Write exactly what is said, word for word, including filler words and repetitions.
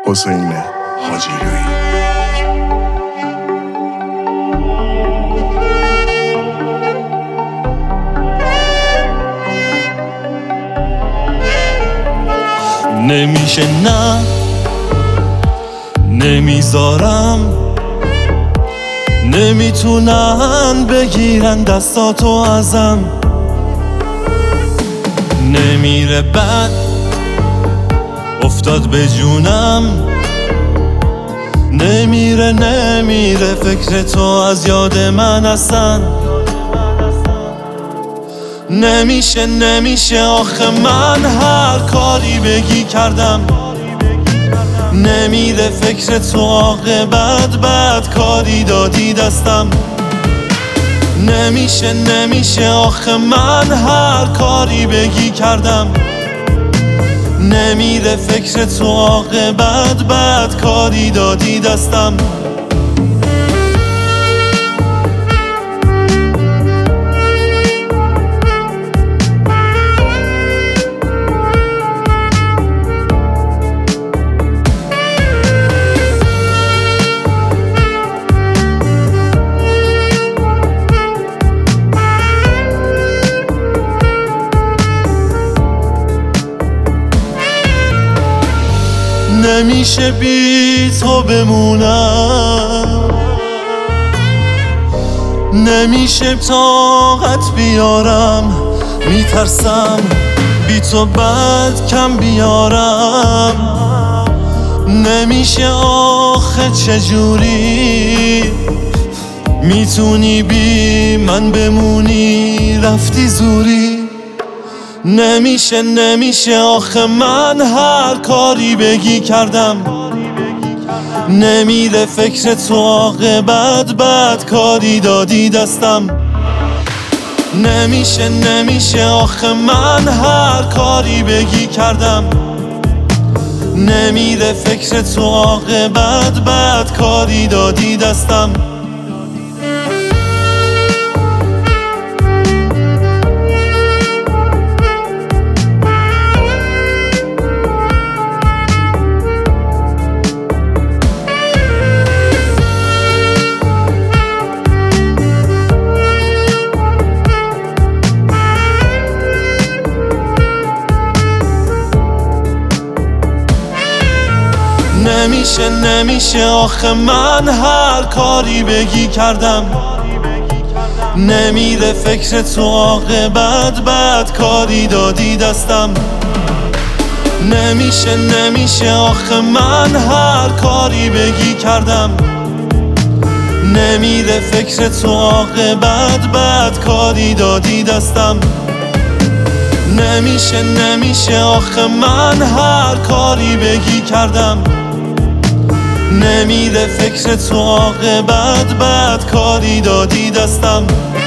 حسین حاجیلویی. نمیشه نه نمیذارم، نمیتونن بگیرن دستاتو ازم. نمیره بد افتاد به جونم، نمیره نمیره فکر تو از یاد من اصلا. نمیشه نمیشه آخه من هر کاری بگی کردم، نمیره فکر تو عاقبت بد کاری دادی دستم. نمیشه نمیشه آخه من هر کاری بگی کردم، نمیره فکر تو عاقبت بد کاری دادی دستم. نمیشه بی تو بمونم، نمیشه طاقت بیارم، میترسم بی تو بعد کم بیارم. نمیشه آخه چجوری میتونی بی من بمونی، رفتی زوری. نمیشه نمیشه آخه من هر کاری بگی کردم، نمیره فکر تو عاقبت بد کاری دادی دستم. نمیشه نمیشه آخه من هر کاری بگی کردم، نمیره فکر تو عاقبت بد کاری دادی دستم. نمیشه نمیشه آخه من هر کاری بگی کردم، نمیره فکر تو عاقبت بد کاری دادی دستم. نمیشه نمیشه آخه من هر کاری بگی کردم، نمیره فکر تو عاقبت بد کاری دادی دستم. نمیشه نمیشه آخه من هر کاری بگی کردم، نمیره فکر تو عاقبت بد کاری دادی دستم.